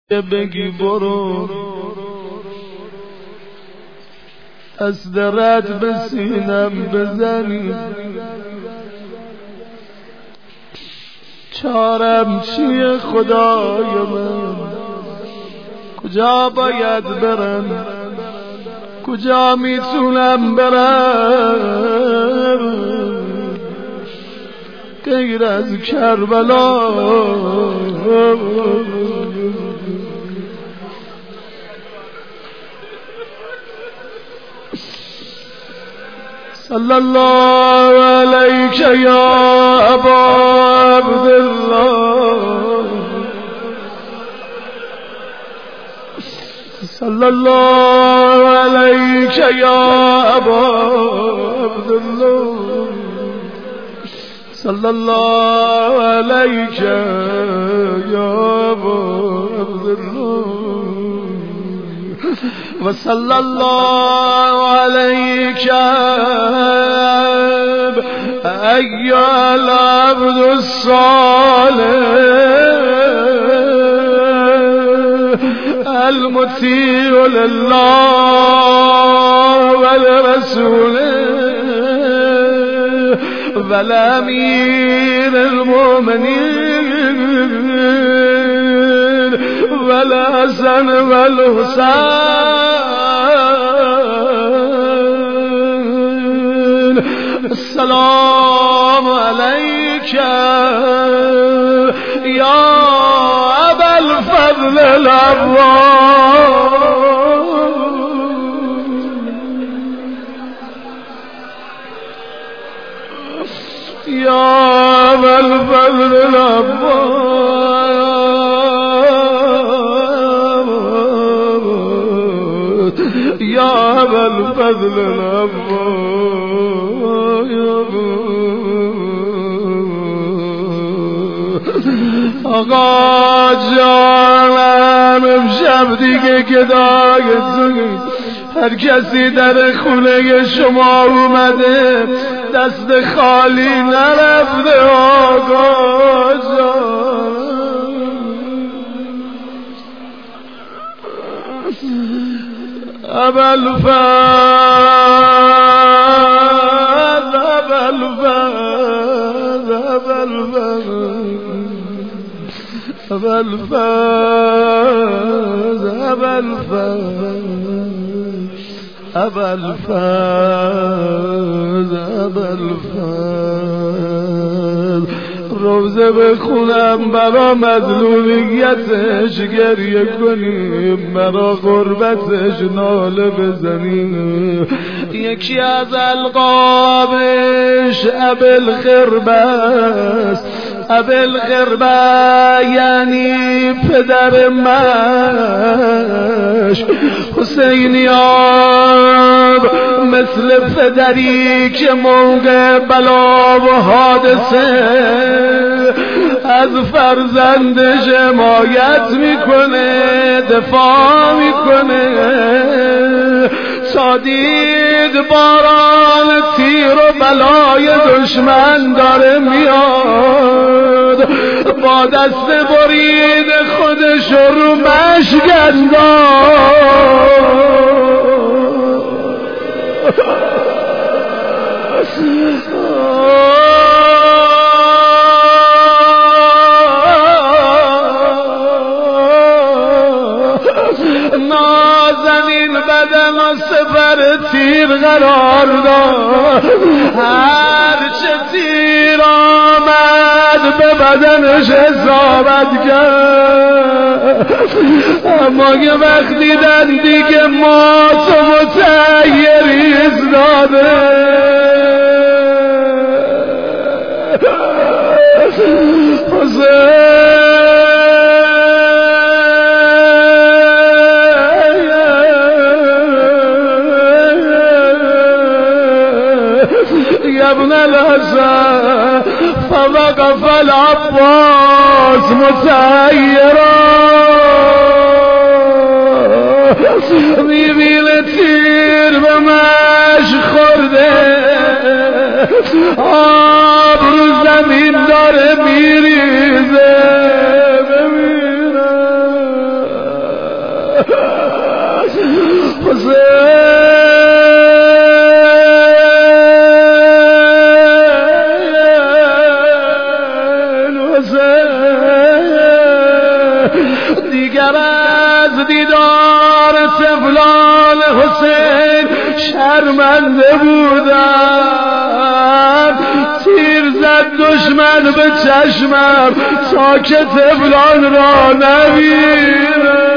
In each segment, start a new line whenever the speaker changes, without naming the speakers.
بگی برو از درت به سینم بزنی، چارم چیه خدای من؟ کجا باید برم؟ کجا میتونم برم غیر از کربلا؟ صلی الله علیک یا ابا عبدالله، صلی الله علیک یا ابا عبدالله، صلی الله علیک یا ابا عبدالله، و صلی الله علیک ایها العبد الصالح المطیع لله ولرسوله والامیر المؤمنین والحسن والحسین، السلام علیک یا ابا الفضل العباس، یا ابا الفضل العباس، یا ابا الفضل العباس. آقا جانم امشب دیگه گدای تو، هر کسی در خونه شما اومده دست خالی نرفته. آقا جانم ابوالفضل ابوالفضل ابوالفضل ابوالفضل روزه بخونم برا مظلومیتش گریه کنیم، برا غربتش ناله بزنیم. یکی از القابش ابوالخربه است. ابوالخربه یعنی پدر مش، حسینیاب مثل پدری که موقع بلا و حادثه از فرزندش حمایت میکنه، دفاع میکنه. تا دید باران تیر و بلای دشمن داره میاد، با دست برید خودش رو مشک انداخت. نازنین بدن و سپر تیر قرار داد، هرچه تیر آمد به بدنش اصابت کرد. اما یه وقت دیدن دیگه مات و متحیریز داده، ابن الحسن فوقف العباس متحیرا، میبینه تیر به مش خورده، آب رو زمین داره میریزه. ببینه دیگر از دیدار طفلان حسین شرمنده بودم، تیر زد دشمن به چشمم تا که طفلان را نبینم.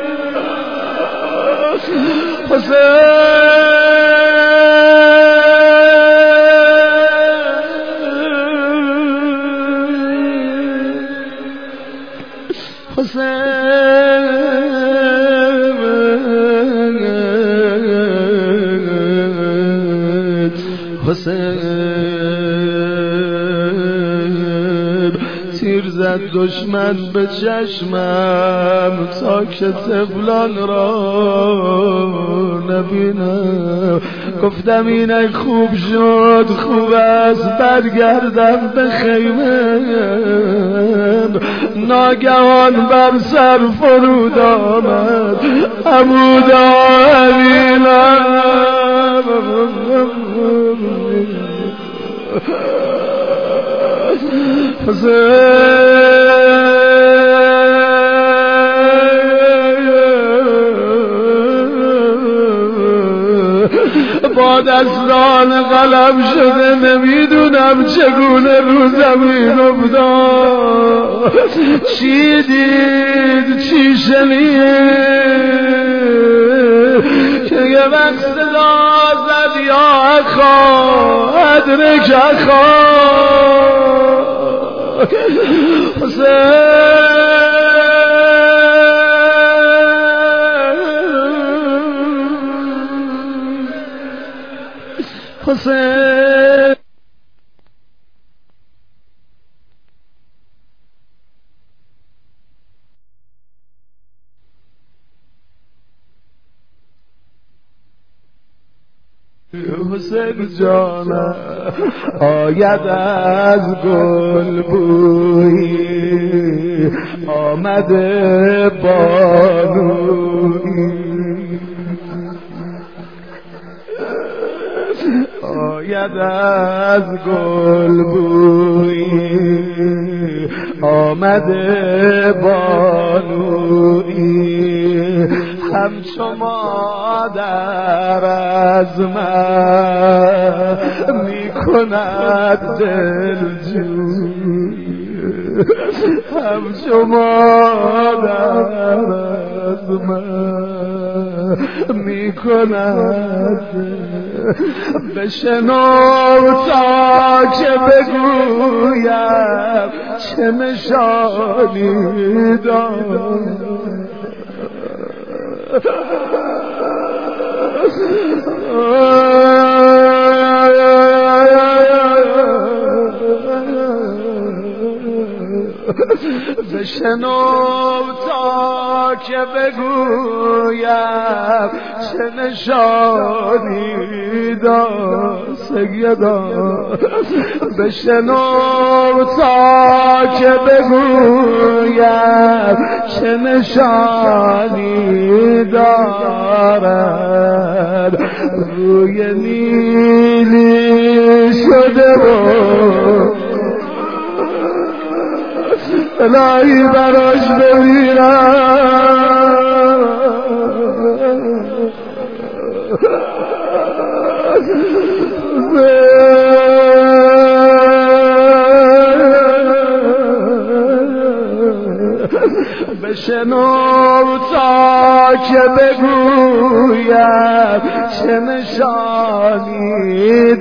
حسین تیر زد دشمن به چشمم تا که طفلان را نبینم. گفتم اینک خوب شد، خوب است برگردم به خیمه. ناگهان بر سر فرود آمد عمود آویلم. با دستان قلم شده نمیدونم چگونه رو زمین افتاد. چی دید چی شنید که یه وقت صدا زد یا اخا ادرک اخا. حسین حسین جانم آید از گل بویی، آمده بانویی. آید از گل بویی، آمده بانویی. همچو مادر از من می کند دلجویی. همچو مادر از من می کند. بشنو تا که بگویم چه نشانی دارد. بشنو تا که بگویم چه نشانی دارد سیدا. بشنو تا که بگویم چه نشانی دارد. روی نیلی شده و الهی براش بمیرم. بشنو تا که بگویم چه نشانی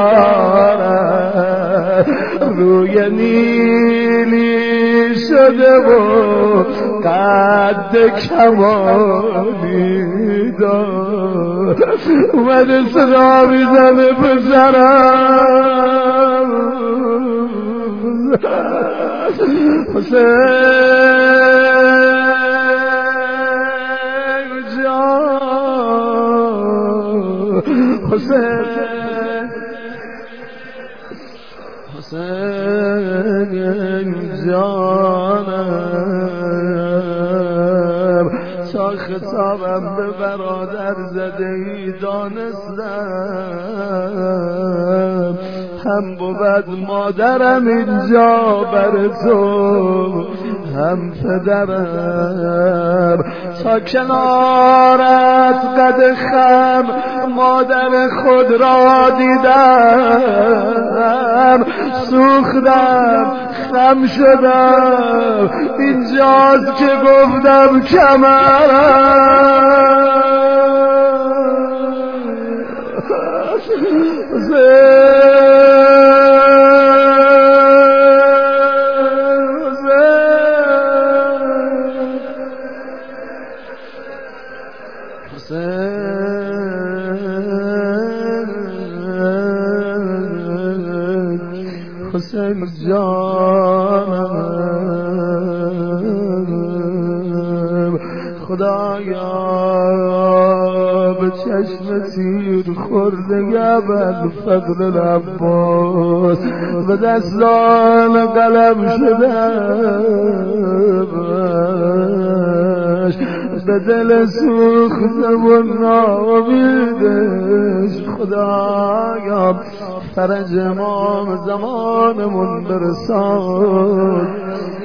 دارد. روی نیلی شده و قد کمانی دارد. اومده صدا میزنه پسرم حسین جان، حسین جانم تا خطابم به برادر زده ای دانستم هم بود مادرم اینجا بر تو هم پدرم تا کنارت قد خم مادر خود را دیدم سوختم خم شدم اینجاست که گفتم کمرم حسین جانم خدایا به چشم تیر خورده ابوالفضل العباس به دستان قلم شدهش به دل سوخته و ناامیدش خدایا فرج امام زمانمون برسان